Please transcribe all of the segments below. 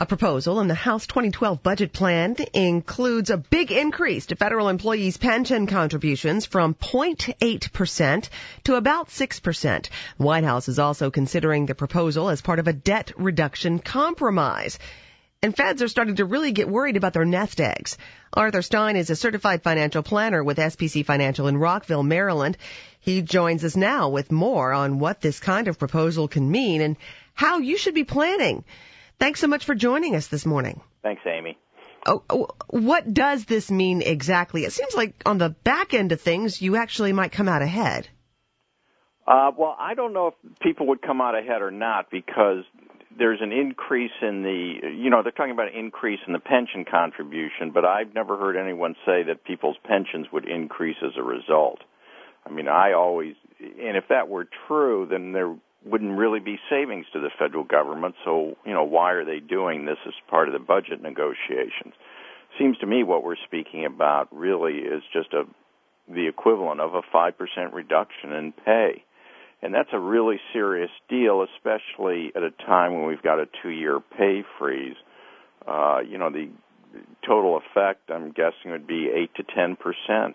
A proposal in the House 2012 budget plan includes a big increase to federal employees' pension contributions from 0.8% to about 6%. The White House is also considering the proposal as part of a debt reduction compromise. And feds are starting to really get worried about their nest eggs. Arthur Stein is a certified financial planner with SPC Financial in Rockville, Maryland. He joins us now with more on what this kind of proposal can mean and how you should be planning. Thanks so much for joining us this morning. Thanks, Amy. What does this mean exactly? It seems like on the back end of things, you actually might come out ahead. Well, I don't know if people would come out ahead or not because there's an increase in they're talking about an increase in the pension contribution, but I've never heard anyone say that people's pensions would increase as a result. I mean, and if that were true, then there wouldn't really be savings to the federal government, so, why are they doing this as part of the budget negotiations? Seems to me what we're speaking about really is just the equivalent of a 5% reduction in pay. And that's a really serious deal, especially at a time when we've got a 2-year pay freeze. The total effect, I'm guessing, would be 8 to 10%.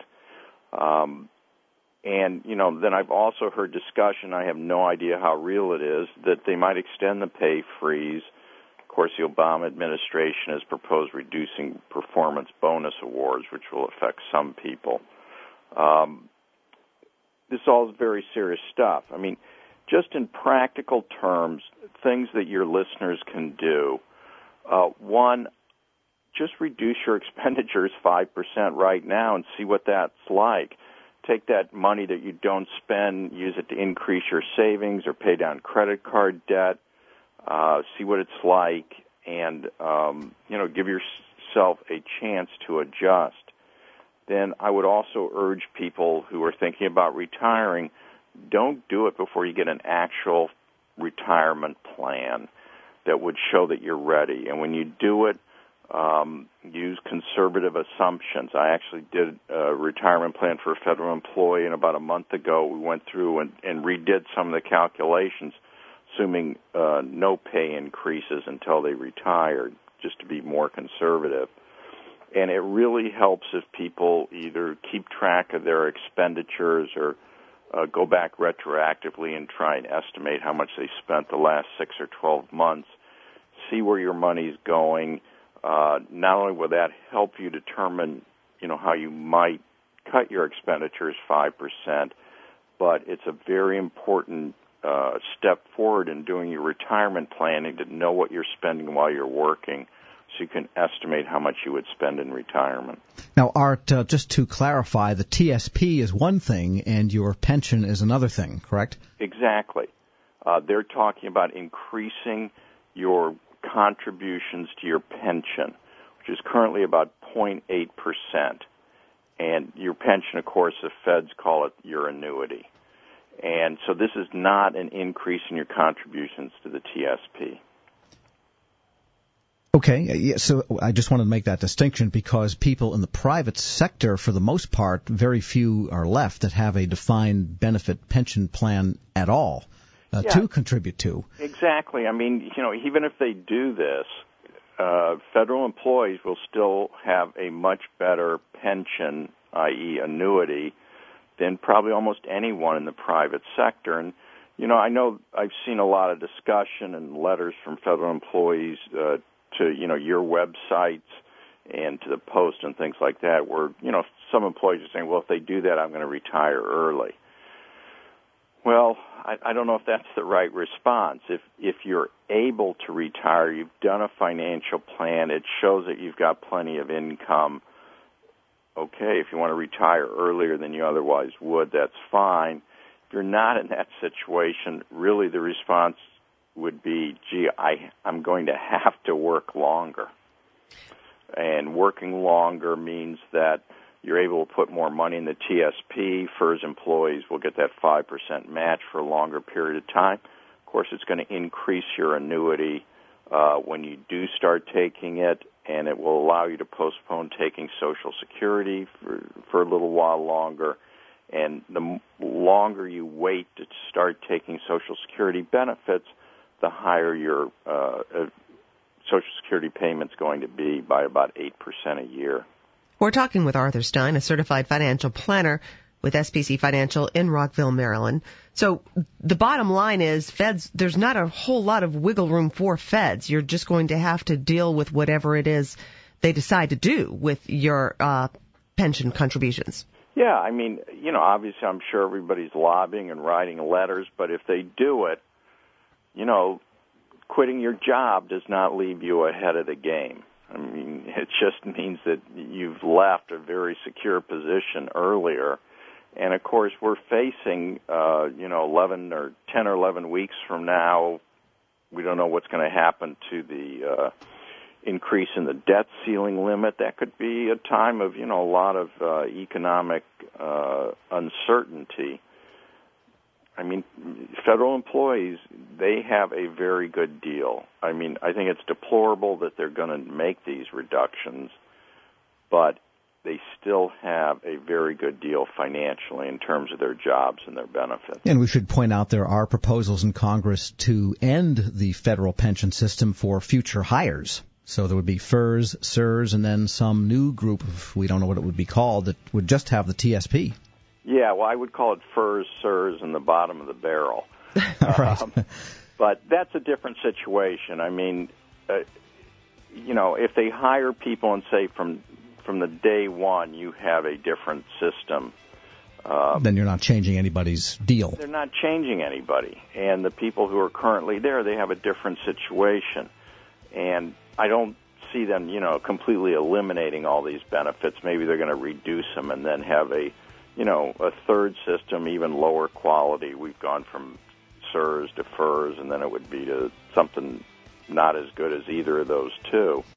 Then I've also heard discussion, I have no idea how real it is, that they might extend the pay freeze. Of course, the Obama administration has proposed reducing performance bonus awards, which will affect some people. This all is very serious stuff. I mean, just in practical terms, things that your listeners can do. One, just reduce your expenditures 5% right now and see what that's like. Take that money that you don't spend, use it to increase your savings or pay down credit card debt, see what it's like, and, give yourself a chance to adjust. Then I would also urge people who are thinking about retiring, don't do it before you get an actual retirement plan that would show that you're ready. And when you do it, use conservative assumptions. I actually did a retirement plan for a federal employee, and about a month ago we went through and redid some of the calculations, assuming no pay increases until they retired, just to be more conservative. And it really helps if people either keep track of their expenditures or go back retroactively and try and estimate how much they spent the last 6 or 12 months, see where your money's going. Not only will that help you determine, how you might cut your expenditures 5%, but it's a very important step forward in doing your retirement planning to know what you're spending while you're working, so you can estimate how much you would spend in retirement. Now, Art, just to clarify, the TSP is one thing and your pension is another thing, correct? Exactly. They're talking about increasing your contributions to your pension, which is currently about 0.8%. And your pension, of course, the feds call it your annuity. And so this is not an increase in your contributions to the TSP. Okay, so I just wanted to make that distinction because people in the private sector, for the most part, very few are left that have a defined benefit pension plan at all to contribute to. Exactly. I mean, even if they do this, federal employees will still have a much better pension, i.e. annuity, than probably almost anyone in the private sector. And, I know I've seen a lot of discussion and letters from federal employees to, your websites and to the Post and things like that where, some employees are saying, well, if they do that, I'm going to retire early. Well, I don't know if that's the right response. If you're able to retire, you've done a financial plan, it shows that you've got plenty of income. Okay, if you want to retire earlier than you otherwise would, that's fine. If you're not in that situation, really the response would be, I'm going to have to work longer. And working longer means that you're able to put more money in the TSP. FERS employees will get that 5% match for a longer period of time. Of course, it's going to increase your annuity when you do start taking it, and it will allow you to postpone taking Social Security for a little while longer. And the longer you wait to start taking Social Security benefits, the higher your Social Security payments going to be by about 8% a year. We're talking with Arthur Stein, a certified financial planner with SPC Financial in Rockville, Maryland. So the bottom line is there's not a whole lot of wiggle room for feds. You're just going to have to deal with whatever it is they decide to do with your pension contributions. Yeah, I mean, obviously I'm sure everybody's lobbying and writing letters, but if they do it, quitting your job does not leave you ahead of the game. I mean, it just means that you've left a very secure position earlier. And, of course, we're facing, 11 or 10 or 11 weeks from now, we don't know what's going to happen to the increase in the debt ceiling limit. That could be a time of, a lot of economic uncertainty. I mean, federal employees, they have a very good deal. I mean, I think it's deplorable that they're going to make these reductions, but they still have a very good deal financially in terms of their jobs and their benefits. And we should point out there are proposals in Congress to end the federal pension system for future hires. So there would be FERS, SERS, and then some new group of, we don't know what it would be called, that would just have the TSP. Yeah, well, I would call it FERS, SERS, and the bottom of the barrel. Right. But that's a different situation. I mean, if they hire people and say from the day one you have a different system, then you're not changing anybody's deal. They're not changing anybody. And the people who are currently there, they have a different situation. And I don't see them, completely eliminating all these benefits. Maybe they're going to reduce them and then have a third system, even lower quality. We've gone from SERS to FERS, and then it would be to something not as good as either of those two.